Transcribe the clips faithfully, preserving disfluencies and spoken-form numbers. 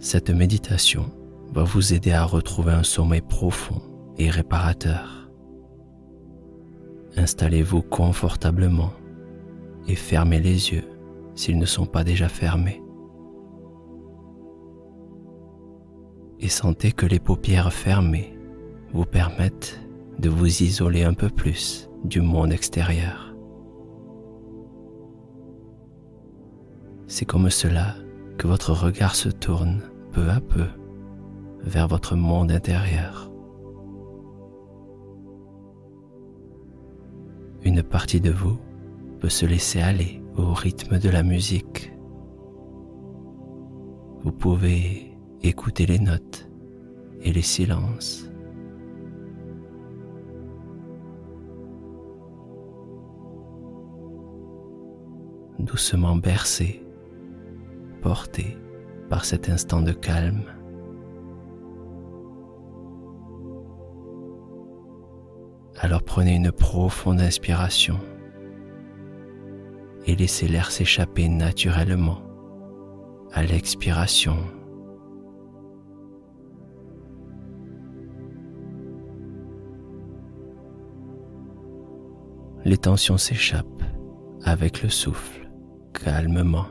Cette méditation va vous aider à retrouver un sommeil profond et réparateur. Installez-vous confortablement et fermez les yeux s'ils ne sont pas déjà fermés. Et sentez que les paupières fermées vous permettent de vous isoler un peu plus du monde extérieur. C'est comme cela que votre regard se tourne peu à peu vers votre monde intérieur. Une partie de vous peut se laisser aller au rythme de la musique. Vous pouvez écouter les notes et les silences. Doucement bercé, porté par cet instant de calme. Alors prenez une profonde inspiration et laissez l'air s'échapper naturellement à l'expiration. Les tensions s'échappent avec le souffle, calmement.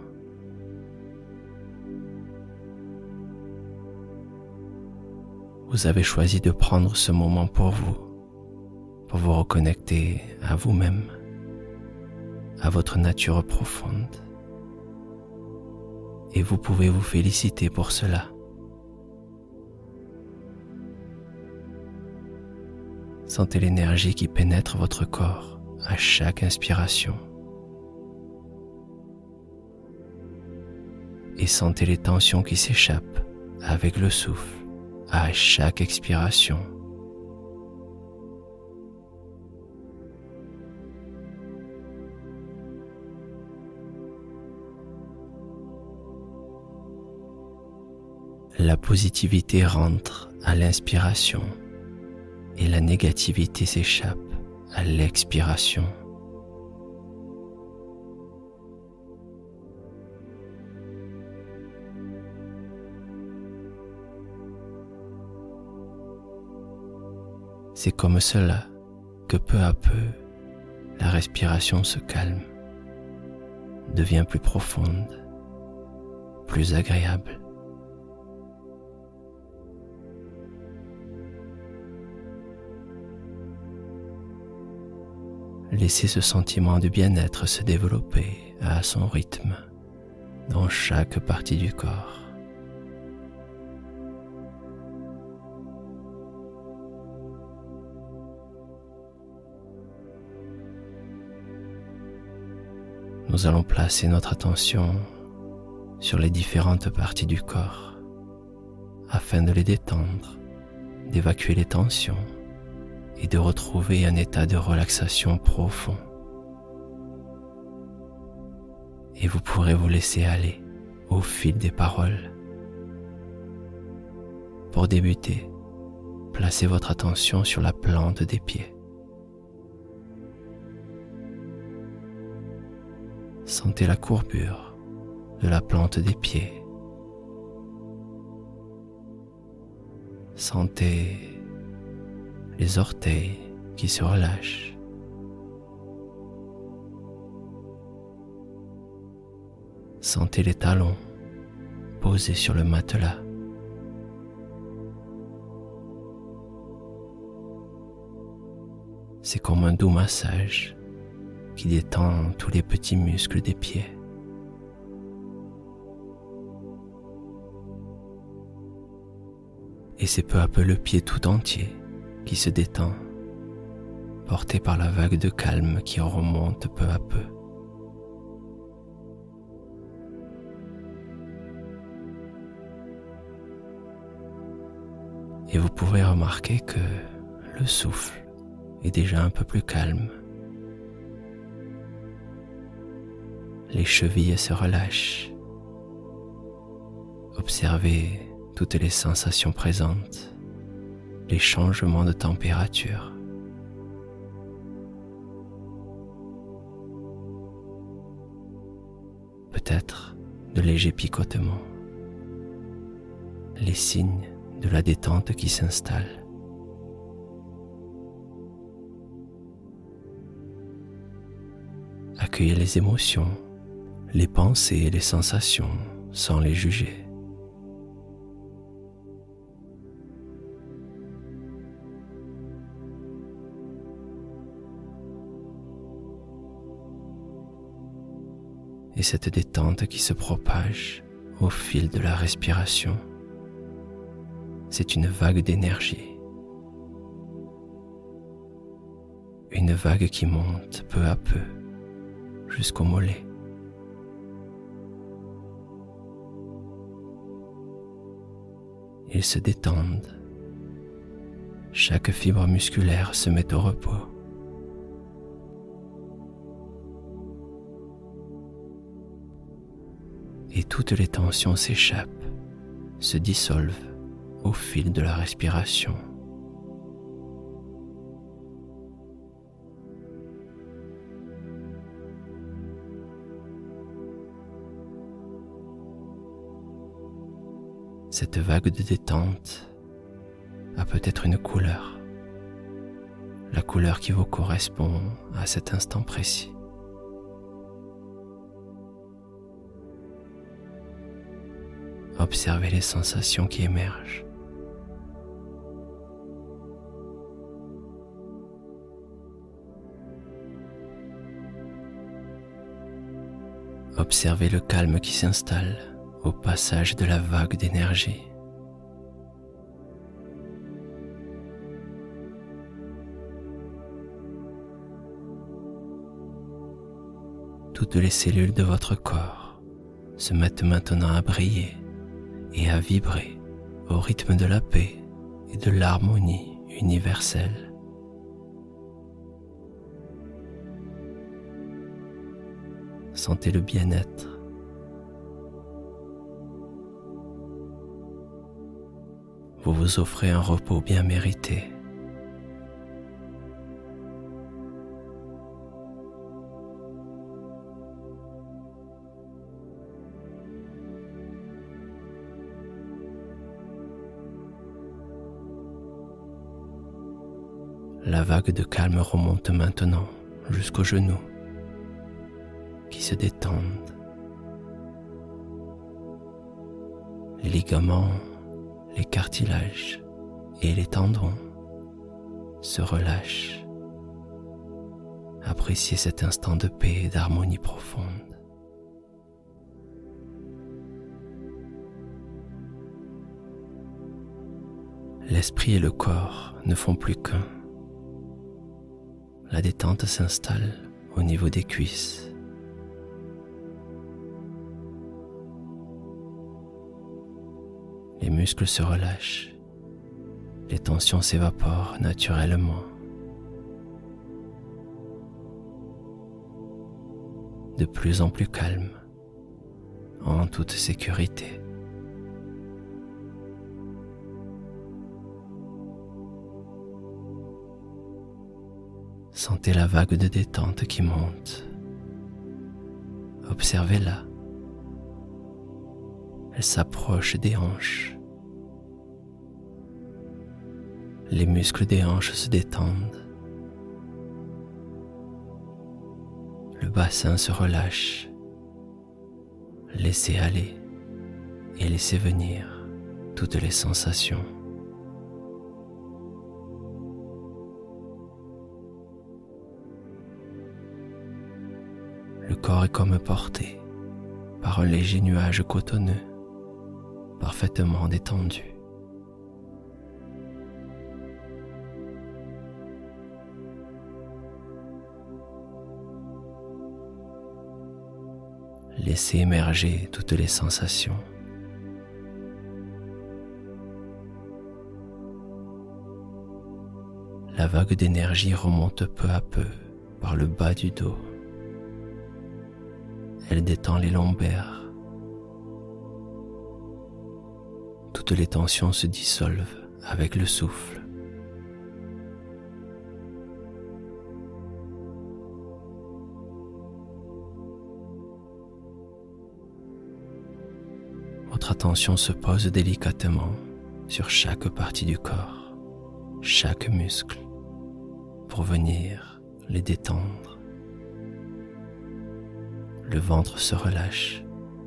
Vous avez choisi de prendre ce moment pour vous, pour vous reconnecter à vous-même, à votre nature profonde. Et vous pouvez vous féliciter pour cela. Sentez l'énergie qui pénètre votre corps à chaque inspiration. Et sentez les tensions qui s'échappent avec le souffle à chaque expiration. La positivité rentre à l'inspiration et la négativité s'échappe à l'expiration. C'est comme cela que peu à peu, la respiration se calme, devient plus profonde, plus agréable. Laissez ce sentiment de bien-être se développer à son rythme dans chaque partie du corps. Nous allons placer notre attention sur les différentes parties du corps afin de les détendre, d'évacuer les tensions et de retrouver un état de relaxation profond. Et vous pourrez vous laisser aller au fil des paroles. Pour débuter, placez votre attention sur la plante des pieds. Sentez la courbure de la plante des pieds. Sentez les orteils qui se relâchent. Sentez les talons posés sur le matelas. C'est comme un doux massage qui détend tous les petits muscles des pieds. Et c'est peu à peu le pied tout entier qui se détend, porté par la vague de calme qui en remonte peu à peu. Et vous pourrez remarquer que le souffle est déjà un peu plus calme. Les chevilles se relâchent. Observez toutes les sensations présentes, les changements de température. Peut-être de légers picotements. les signes de la détente qui s'installe. Accueillez les émotions, les pensées et les sensations sans les juger. Et cette détente qui se propage au fil de la respiration, c'est une vague d'énergie. Une vague qui monte peu à peu jusqu'au mollet. Ils se détendent. Chaque fibre musculaire se met au repos. Et toutes les tensions s'échappent, se dissolvent au fil de la respiration. Cette vague de détente a peut-être une couleur, la couleur qui vous correspond à cet instant précis. Observez les sensations qui émergent. Observez le calme qui s'installe au passage de la vague d'énergie. Toutes les cellules de votre corps se mettent maintenant à briller et à vibrer au rythme de la paix et de l'harmonie universelle. Sentez le bien-être. Vous vous offrez un repos bien mérité. La vague de calme remonte maintenant jusqu'aux genoux qui se détendent. Les ligaments, les cartilages et les tendons se relâchent. Appréciez cet instant de paix et d'harmonie profonde. L'esprit et le corps ne font plus qu'un. La détente s'installe au niveau des cuisses. Les muscles se relâchent. Les tensions s'évaporent naturellement. De plus en plus calme, en toute sécurité. Sentez la vague de détente qui monte. Observez-la. Elle s'approche des hanches. Les muscles des hanches se détendent. Le bassin se relâche. Laissez aller et laissez venir toutes les sensations. Le corps est comme porté par un léger nuage cotonneux, parfaitement détendu. Laissez émerger toutes les sensations. La vague d'énergie remonte peu à peu par le bas du dos. Elle détend les lombaires. Toutes les tensions se dissolvent avec le souffle. votre attention se pose délicatement sur chaque partie du corps, chaque muscle, pour venir les détendre. Le ventre se relâche.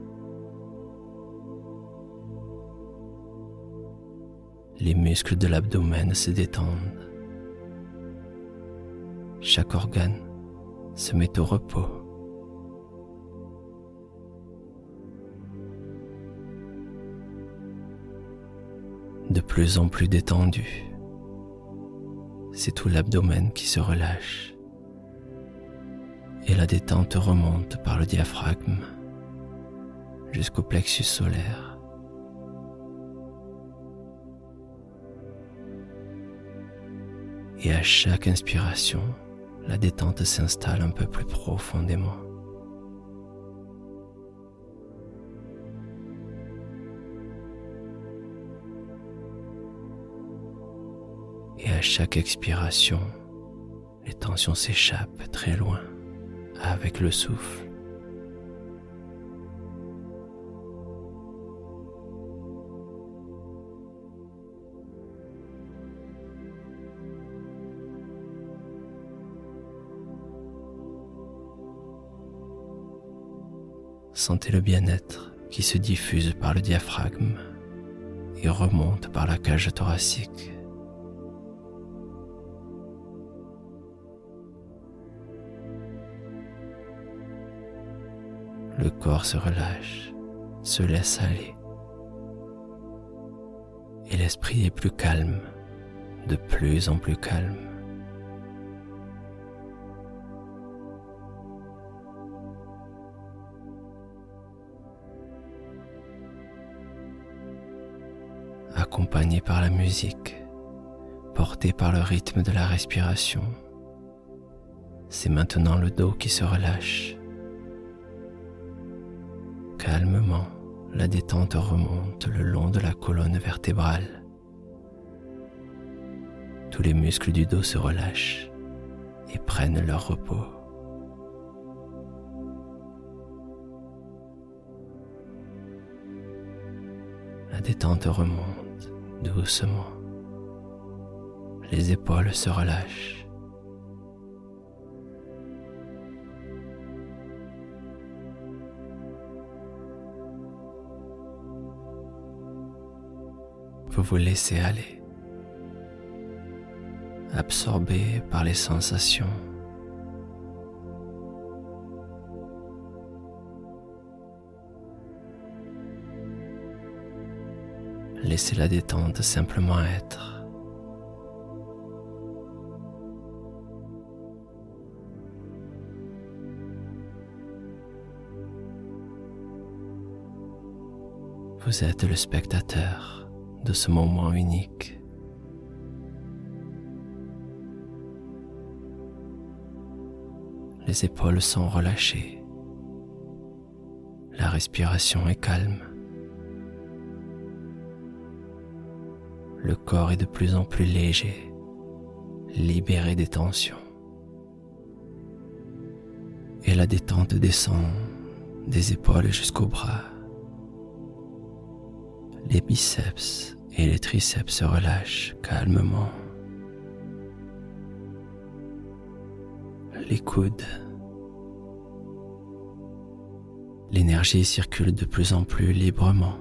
Les muscles de l'abdomen se détendent. Chaque organe se met au repos. De plus en plus détendu, c'est tout l'abdomen qui se relâche et la détente remonte par le diaphragme jusqu'au plexus solaire. Et à chaque inspiration, la détente s'installe un peu plus profondément. Et à chaque expiration, les tensions s'échappent très loin avec le souffle. Sentez le bien-être qui se diffuse par le diaphragme et remonte par la cage thoracique. Le corps se relâche, se laisse aller. Et l'esprit est plus calme, de plus en plus calme. Accompagné par la musique, porté par le rythme de la respiration, c'est maintenant le dos qui se relâche. Calmement, la détente remonte le long de la colonne vertébrale. Tous les muscles du dos se relâchent et prennent leur repos. La détente remonte doucement. Les épaules se relâchent. Vous vous laissez aller, absorbé par les sensations. Laissez la détente simplement être. Vous êtes le spectateur de ce moment unique. Les épaules sont relâchées. La respiration est calme. Le corps est de plus en plus léger, libéré des tensions. Et la détente descend des épaules jusqu'aux bras. Les biceps et les triceps se relâchent calmement. Les coudes. L'énergie circule de plus en plus librement.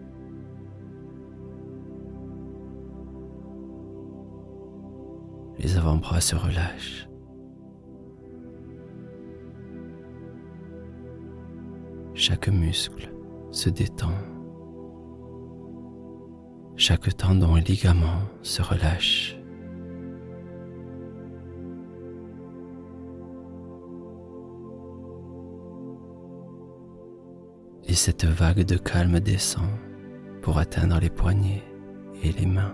Les avant-bras se relâchent. Chaque muscle se détend. Chaque tendon et ligament se relâche. Et cette vague de calme descend pour atteindre les poignets et les mains.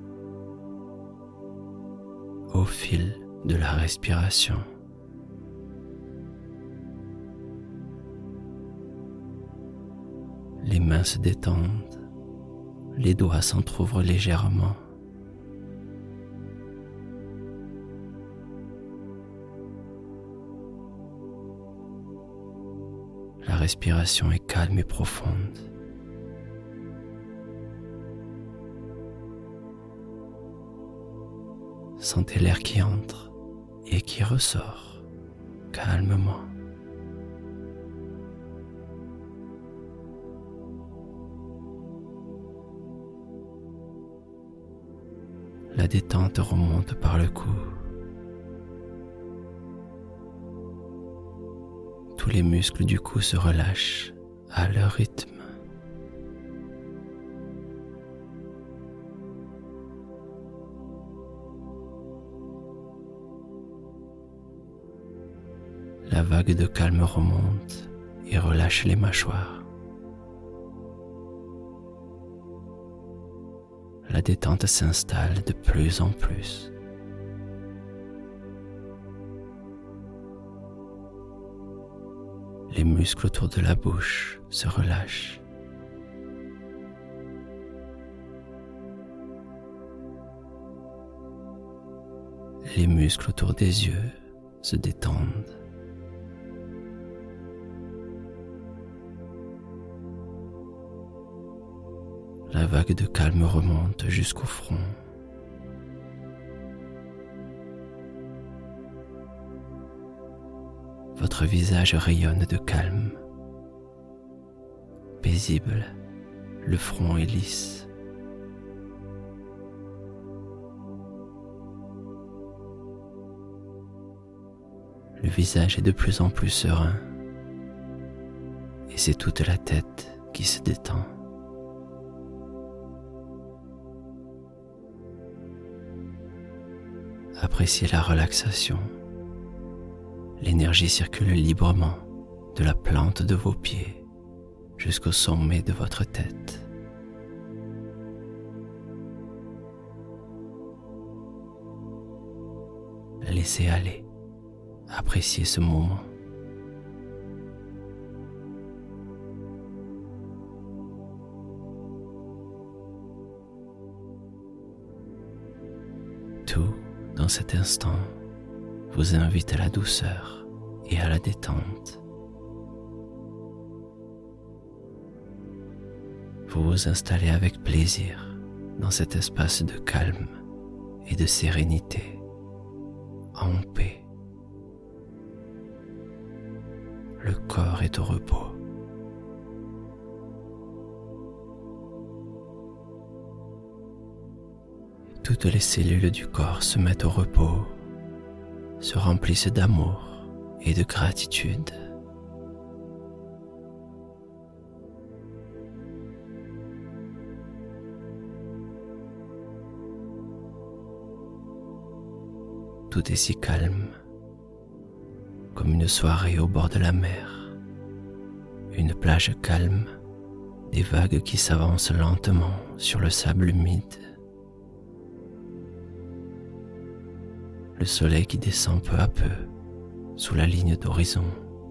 Au fil de la respiration. Les mains se détendent. Les doigts s'entr'ouvrent légèrement. La respiration est calme et profonde. Sentez l'air qui entre et qui ressort calmement. La détente remonte par le cou. Tous les muscles du cou se relâchent à leur rythme. La vague de calme remonte et relâche les mâchoires. La détente s'installe de plus en plus. Les muscles autour de la bouche se relâchent. Les muscles autour des yeux se détendent. La vague de calme remonte jusqu'au front. Votre visage rayonne de calme. Paisible, le front est lisse. Le visage est de plus en plus serein et c'est toute la tête qui se détend. Appréciez la relaxation. L'énergie circule librement de la plante de vos pieds jusqu'au sommet de votre tête. Laissez aller, appréciez ce moment. Tout dans cet instant vous invite à la douceur et à la détente. Vous vous installez avec plaisir dans cet espace de calme et de sérénité, en paix. Le corps est au repos. Toutes les cellules du corps se mettent au repos, se remplissent d'amour et de gratitude. Tout est si calme, comme une soirée au bord de la mer, une plage calme, des vagues qui s'avancent lentement sur le sable humide. Le soleil qui descend peu à peu sous la ligne d'horizon.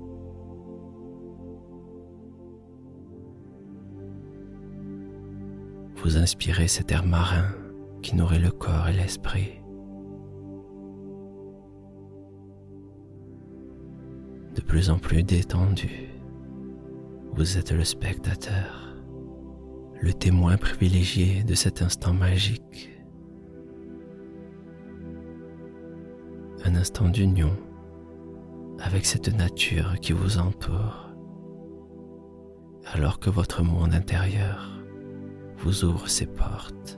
Vous inspirez cet air marin qui nourrit le corps et l'esprit. De plus en plus détendu, vous êtes le spectateur, le témoin privilégié de cet instant magique. Un instant d'union avec cette nature qui vous entoure, alors que votre monde intérieur vous ouvre ses portes.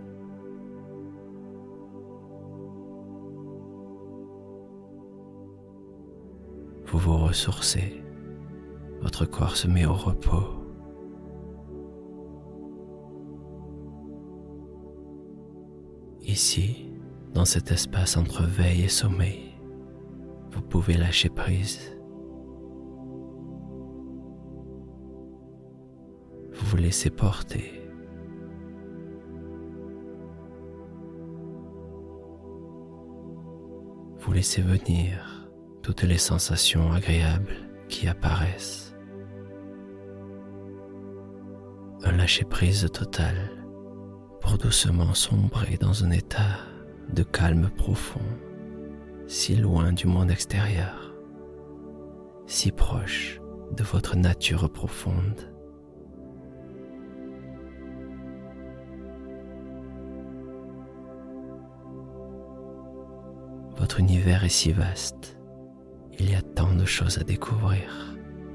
Vous vous ressourcez, votre corps se met au repos. Ici, dans cet espace entre veille et sommeil, vous pouvez lâcher prise. Vous vous laissez porter. Vous laissez venir toutes les sensations agréables qui apparaissent. Un lâcher-prise total pour doucement sombrer dans un état de calme profond, si loin du monde extérieur, si proche de votre nature profonde. Votre univers est si vaste, il y a tant de choses à découvrir.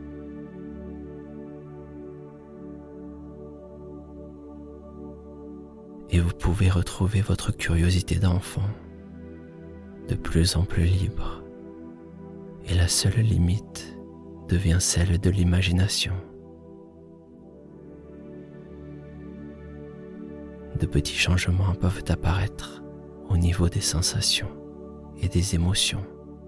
Et vous pouvez retrouver votre curiosité d'enfant de plus en plus libre. Et la seule limite devient celle de l'imagination. De petits changements peuvent apparaître au niveau des sensations et des émotions.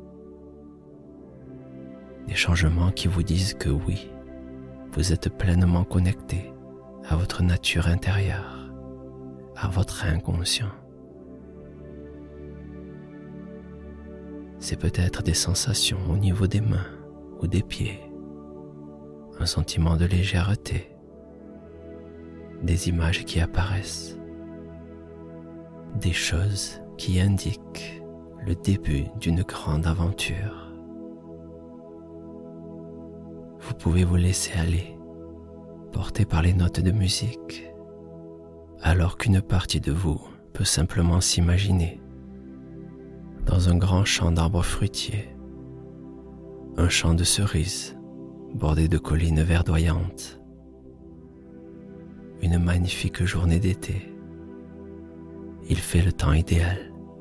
Des changements qui vous disent que oui, vous êtes pleinement connecté à votre nature intérieure, à votre inconscient. C'est peut-être des sensations au niveau des mains ou des pieds, un sentiment de légèreté, des images qui apparaissent, des choses qui indiquent le début d'une grande aventure. Vous pouvez vous laisser aller, porté par les notes de musique, alors qu'une partie de vous peut simplement s'imaginer dans un grand champ d'arbres fruitiers, un champ de cerises bordé de collines verdoyantes, une magnifique journée d'été. Il fait le temps idéal.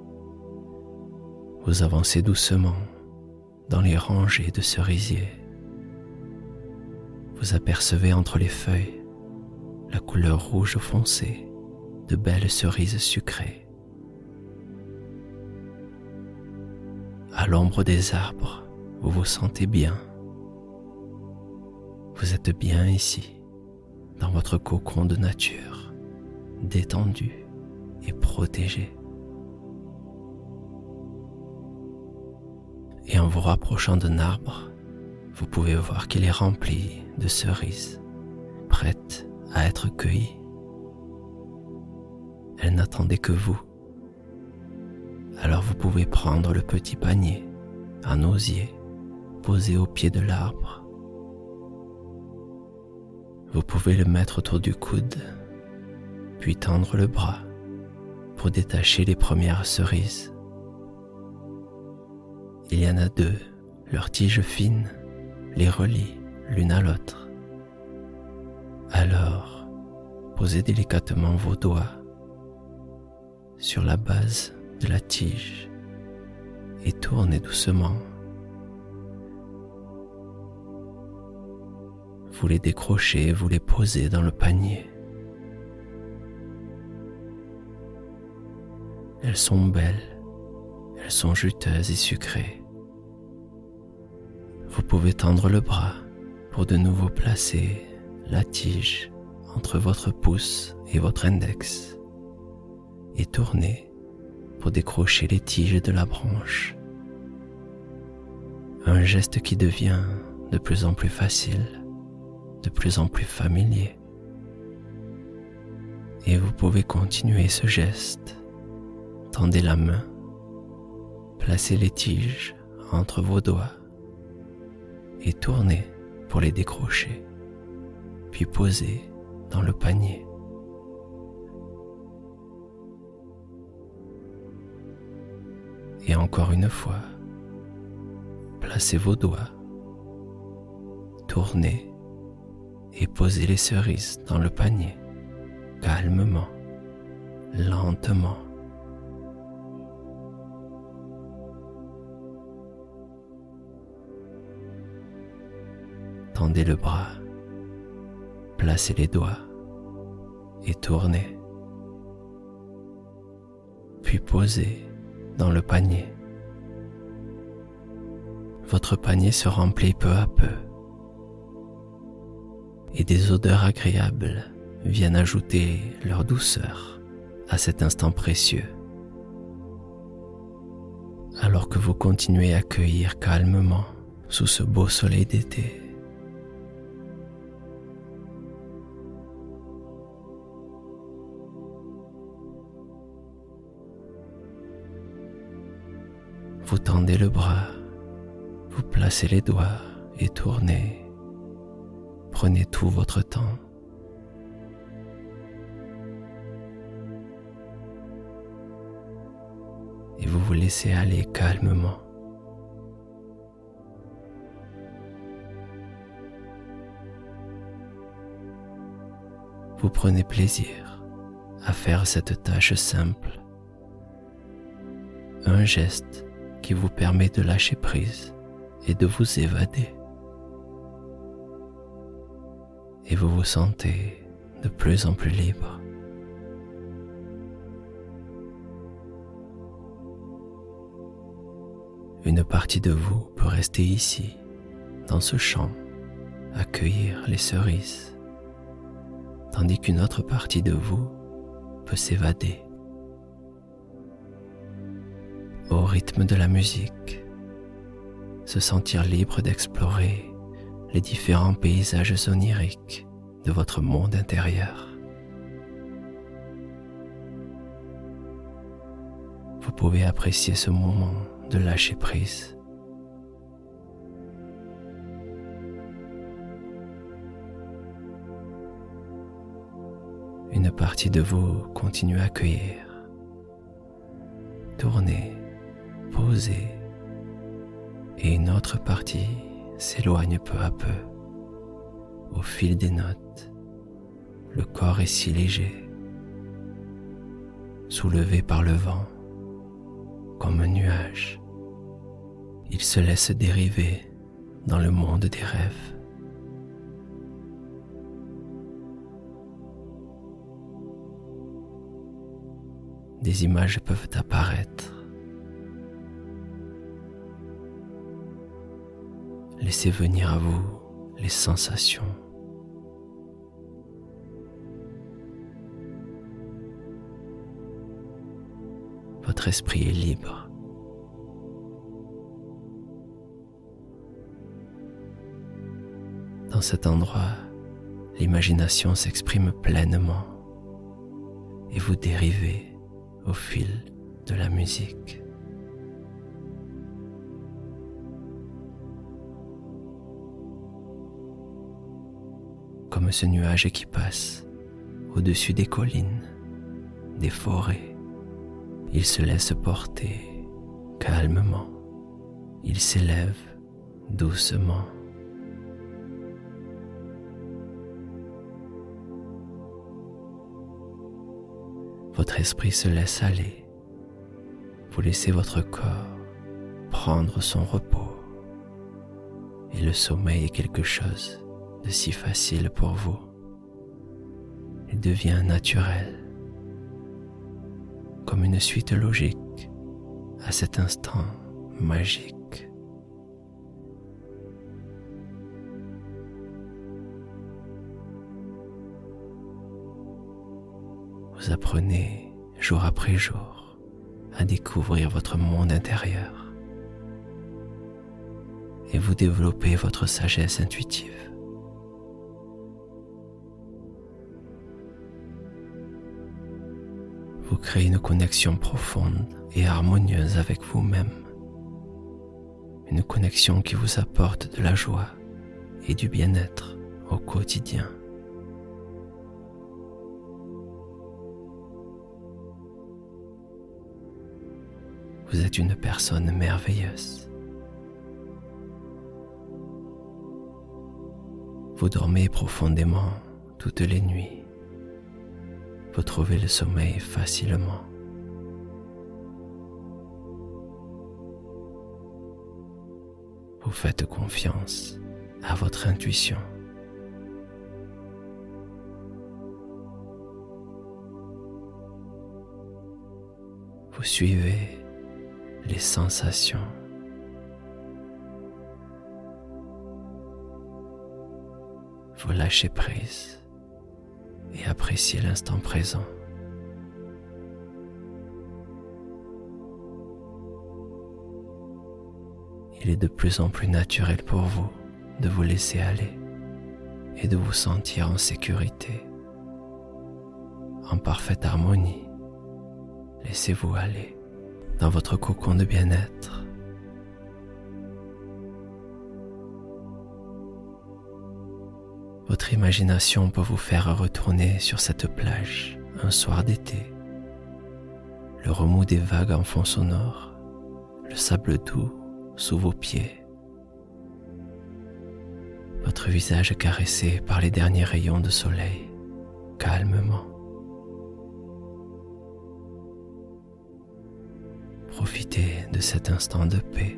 Vous avancez doucement dans les rangées de cerisiers. Vous apercevez entre les feuilles la couleur rouge foncé de belles cerises sucrées. À l'ombre des arbres, vous vous sentez bien. Vous êtes bien ici, dans votre cocon de nature, détendu et protégé. Et en vous rapprochant d'un arbre, vous pouvez voir qu'il est rempli de cerises, prêtes à être cueillies. Elles n'attendaient que vous. Alors vous pouvez prendre le petit panier en osier posé au pied de l'arbre. Vous pouvez le mettre autour du coude, puis tendre le bras pour détacher les premières cerises. Il y en a deux, leurs tiges fines les relient l'une à l'autre. Alors, posez délicatement vos doigts sur la base de la tige et tournez doucement. Vous les décrochez et vous les posez dans le panier. Elles sont belles, elles sont juteuses et sucrées. Vous pouvez tendre le bras pour de nouveau placer la tige entre votre pouce et votre index et tourner pour décrocher les tiges de la branche. Un geste qui devient de plus en plus facile, de plus en plus familier. Et vous pouvez continuer ce geste. Tendez la main, placez les tiges entre vos doigts et tournez pour les décrocher, puis posez dans le panier. Et encore une fois, placez vos doigts, tournez et posez les cerises dans le panier, calmement, lentement. Tendez le bras, placez les doigts et tournez, puis posez dans le panier. Votre panier se remplit peu à peu et des odeurs agréables viennent ajouter leur douceur à cet instant précieux. Alors que vous continuez à cueillir calmement sous ce beau soleil d'été, vous tendez le bras, vous placez les doigts et tournez. Prenez tout votre temps. et vous vous laissez aller calmement. Vous prenez plaisir à faire cette tâche simple, un geste qui vous permet de lâcher prise et de vous évader. Et vous vous sentez de plus en plus libre. Une partie de vous peut rester ici, dans ce champ, accueillir les cerises, tandis qu'une autre partie de vous peut s'évader au rythme de la musique, se sentir libre d'explorer les différents paysages oniriques de votre monde intérieur. Vous pouvez apprécier ce moment de lâcher prise. Une partie de vous continue à accueillir, tourner, poser, et une autre partie s'éloigne peu à peu. Au fil des notes, le corps est si léger, soulevé par le vent, comme un nuage. Il se laisse dériver dans le monde des rêves. Des images peuvent apparaître. Laissez venir à vous les sensations. Votre esprit est libre. Dans cet endroit, l'imagination s'exprime pleinement et vous dérivez au fil de la musique. Comme ce nuage qui passe au-dessus des collines, des forêts, il se laisse porter calmement, il s'élève doucement. Votre esprit se laisse aller, vous laissez votre corps prendre son repos, et le sommeil est quelque chose de si facile pour vous. Il devient naturel, comme une suite logique à cet instant magique. Vous apprenez jour après jour à découvrir votre monde intérieur et vous développez votre sagesse intuitive. Vous créez une connexion profonde et harmonieuse avec vous-même, une connexion qui vous apporte de la joie et du bien-être au quotidien. Vous êtes une personne merveilleuse. Vous dormez profondément toutes les nuits. Vous trouvez le sommeil facilement. Vous faites confiance à votre intuition. Vous suivez les sensations. Vous lâchez prise et appréciez l'instant présent. Il est de plus en plus naturel pour vous de vous laisser aller et de vous sentir en sécurité, en parfaite harmonie. Laissez-vous aller dans votre cocon de bien-être. Votre imagination peut vous faire retourner sur cette plage un soir d'été. le remous des vagues en fond sonore, le sable doux sous vos pieds, votre visage caressé par les derniers rayons de soleil, calmement. Profitez de cet instant de paix.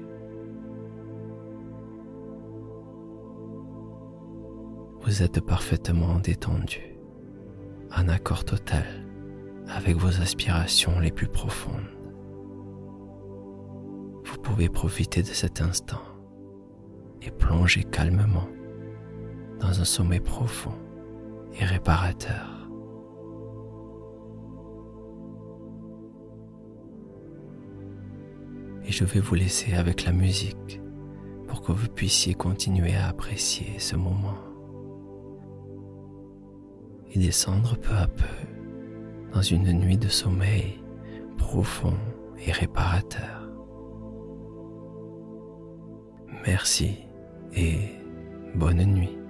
Vous êtes parfaitement détendu, en accord total avec vos aspirations les plus profondes. Vous pouvez profiter de cet instant et plonger calmement dans un sommeil profond et réparateur. Et je vais vous laisser avec la musique pour que vous puissiez continuer à apprécier ce moment et descendre peu à peu dans une nuit de sommeil profond et réparateur. Merci et bonne nuit.